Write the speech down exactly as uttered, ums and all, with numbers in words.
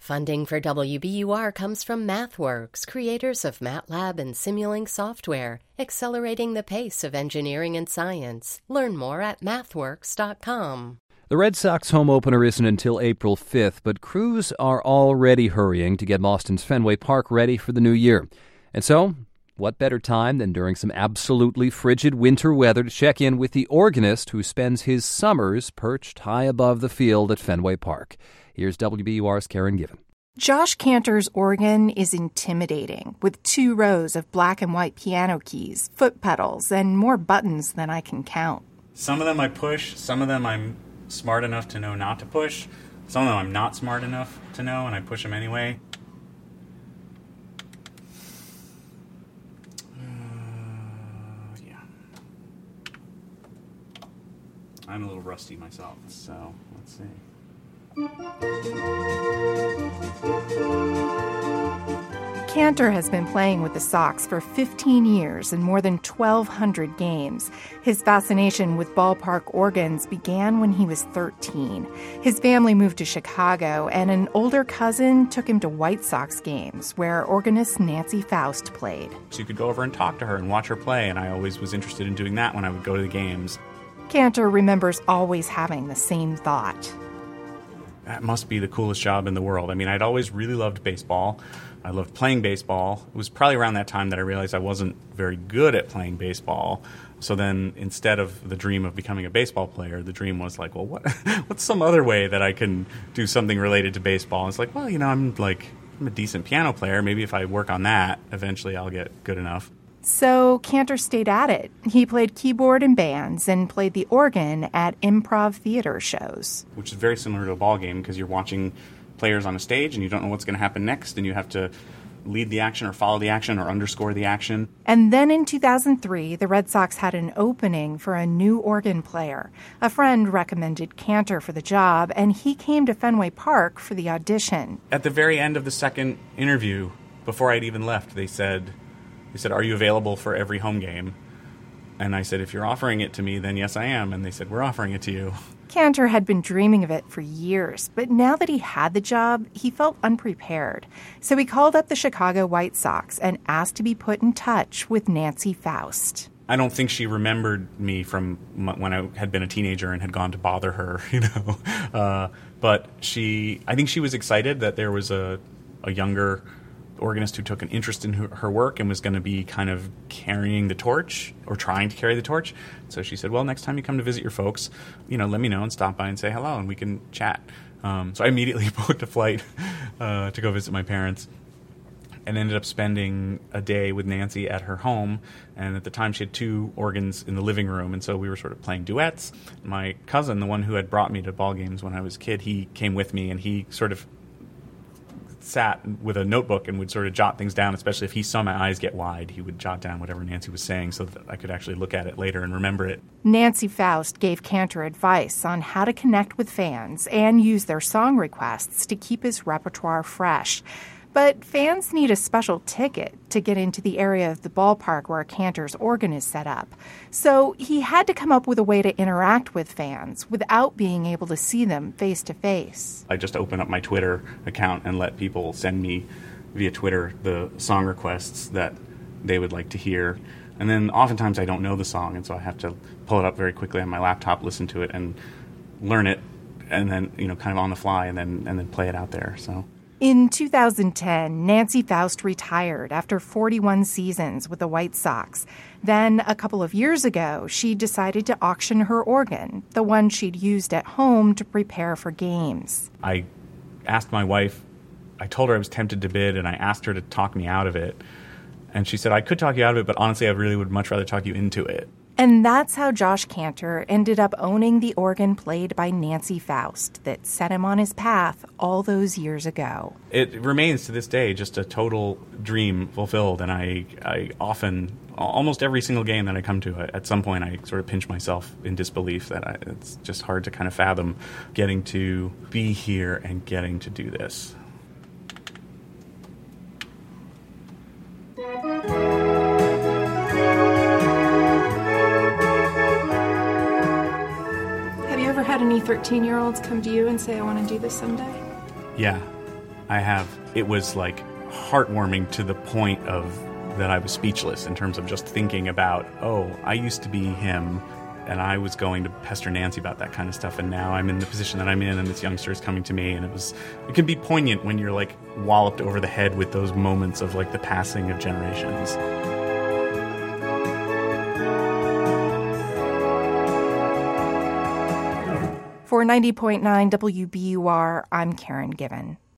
Funding for W B U R comes from MathWorks, creators of MATLAB and Simulink software, accelerating the pace of engineering and science. Learn more at mathworks dot com. The Red Sox home opener isn't until April fifth, but crews are already hurrying to get Boston's Fenway Park ready for the new year. And so, what better time than during some absolutely frigid winter weather to check in with the organist who spends his summers perched high above the field at Fenway Park. Here's W B U R's Karen Given. Josh Cantor's organ is intimidating, with two rows of black and white piano keys, foot pedals, and more buttons than I can count. Some of them I push, some of them I'm smart enough to know not to push. Some of them I'm not smart enough to know, and I push them anyway. Uh, yeah. I'm a little rusty myself, so let's see. Cantor has been playing with the Sox for fifteen years and more than twelve hundred games. His fascination with ballpark organs began when he was thirteen. His family moved to Chicago, and an older cousin took him to White Sox games, where organist Nancy Faust played. So you could go over and talk to her and watch her play, and I always was interested in doing that when I would go to the games. Cantor remembers always having the same thought. That must be the coolest job in the world. I mean, I'd always really loved baseball. I loved playing baseball. It was probably around that time that I realized I wasn't very good at playing baseball. So then instead of the dream of becoming a baseball player, the dream was like, well, what? what's some other way that I can do something related to baseball? And it's like, well, you know, I'm like, I'm a decent piano player. Maybe if I work on that, eventually I'll get good enough. So Cantor stayed at it. He played keyboard in bands and played the organ at improv theater shows. Which is very similar to a ball game because you're watching players on a stage and you don't know what's going to happen next, and you have to lead the action or follow the action or underscore the action. And then in two thousand three, the Red Sox had an opening for a new organ player. A friend recommended Cantor for the job, and he came to Fenway Park for the audition. At the very end of the second interview, before I'd even left, they said, they said, "Are you available for every home game?" And I said, "If you're offering it to me, then yes, I am." And they said, "We're offering it to you." Cantor had been dreaming of it for years, but now that he had the job, he felt unprepared. So he called up the Chicago White Sox and asked to be put in touch with Nancy Faust. I don't think she remembered me from when I had been a teenager and had gone to bother her, you know. Uh, but she, I think she was excited that there was a, a younger organist who took an interest in her, her work and was going to be kind of carrying the torch or trying to carry the torch. So she said, well, next time you come to visit your folks, you know, let me know and stop by and say hello and we can chat. Um, so I immediately booked a flight uh, to go visit my parents and ended up spending a day with Nancy at her home. And at the time she had two organs in the living room, and so we were sort of playing duets. My cousin, the one who had brought me to ball games when I was a kid, he came with me and he sort of sat with a notebook and would sort of jot things down, especially if he saw my eyes get wide. He would jot down whatever Nancy was saying so that I could actually look at it later and remember it. Nancy Faust gave Cantor advice on how to connect with fans and use their song requests to keep his repertoire fresh. But fans need a special ticket to get into the area of the ballpark where Cantor's organ is set up. So he had to come up with a way to interact with fans without being able to see them face to face. I just open up my Twitter account and let people send me via Twitter the song requests that they would like to hear. And then oftentimes I don't know the song, and so I have to pull it up very quickly on my laptop, listen to it, and learn it, and then, you know, kind of on the fly, and then and then play it out there. So. In two thousand ten, Nancy Faust retired after forty-one seasons with the White Sox. Then, a couple of years ago, she decided to auction her organ, the one she'd used at home to prepare for games. I asked my wife, I told her I was tempted to bid, and I asked her to talk me out of it. And she said, I could talk you out of it, but honestly, I really would much rather talk you into it. And that's how Josh Cantor ended up owning the organ played by Nancy Faust that set him on his path all those years ago. It remains to this day just a total dream fulfilled, and I, I often, almost every single game that I come to, at some point I sort of pinch myself in disbelief that I, it's just hard to kind of fathom getting to be here and getting to do this. Had any thirteen-year-olds come to you and say, I want to do this someday? Yeah. I have, it was like heartwarming to the point of that I was speechless in terms of just thinking about, oh, I used to be him, and I was going to pester Nancy about that kind of stuff, and now I'm in the position that I'm in, and this youngster is coming to me, and it was, it can be poignant when you're like walloped over the head with those moments of like the passing of generations. For ninety point nine W B U R, I'm Karen Given.